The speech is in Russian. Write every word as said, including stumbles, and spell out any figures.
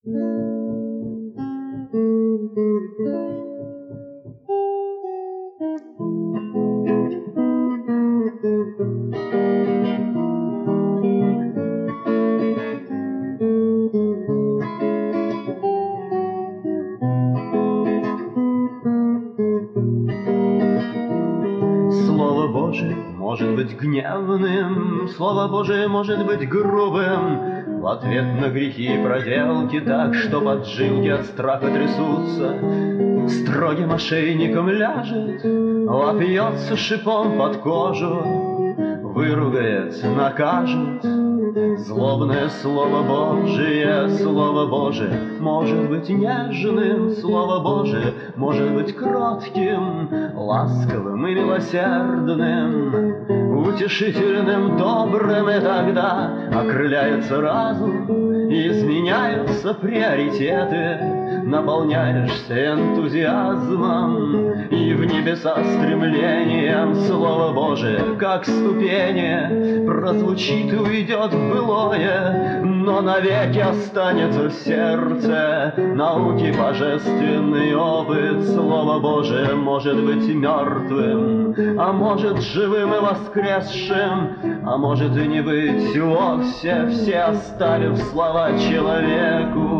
Слово Божие может быть гневным, Слово Божие может быть грубым, в ответ на грехи и проделки, так что поджилки от страха трясутся. Строгим ошейником ляжет, вопьется шипом под кожу, выругает, накажет. Злобное Слово Божие, Слово Божие может быть нежным, Слово Божие может быть кротким, ласковым и милосердным, утешительным, добрым, и тогда окрыляется разум, изменяются приоритеты, наполняешься энтузиазмом и в небеса стремлением. Слово Божие, как ступени, прозвучит и уйдет в былое, но навеки останется в сердце науки божественный опыт. Слово Божие может быть мертвым, а может живым и воскресшим, а может и не быть вовсе. Все оставив слова человеку,